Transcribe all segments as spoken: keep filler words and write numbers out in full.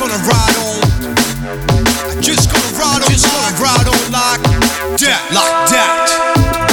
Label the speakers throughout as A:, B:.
A: gonna ride on. I just gonna ride on. Just gonna ride on like that, like that.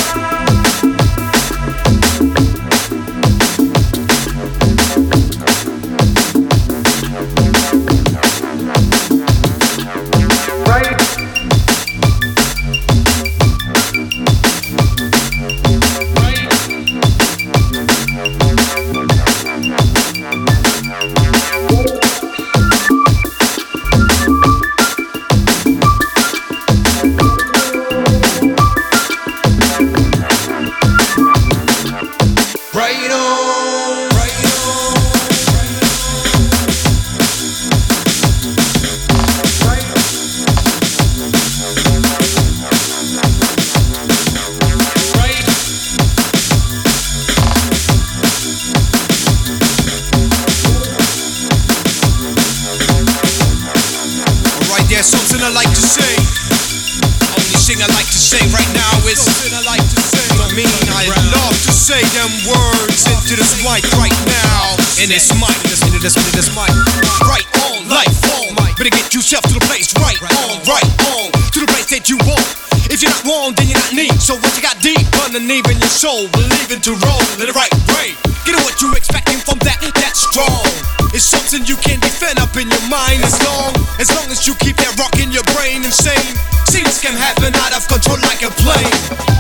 B: There's something I like to say. Only thing I like to say right now is something I like to say. I mean, I love to say them words into this mic right now. And this mic, into this, into this mic. Right on, life on. Better get yourself to the place right on, right on. To the place that you want. If you're not warm, then you're not neat. So what you got deep underneath in your soul, believing to roll in the right way. Get what you expecting from that, that's strong. It's something you can defend up in your mind as long As long as you keep that rock in your brain insane. Things can happen out of control like a plane.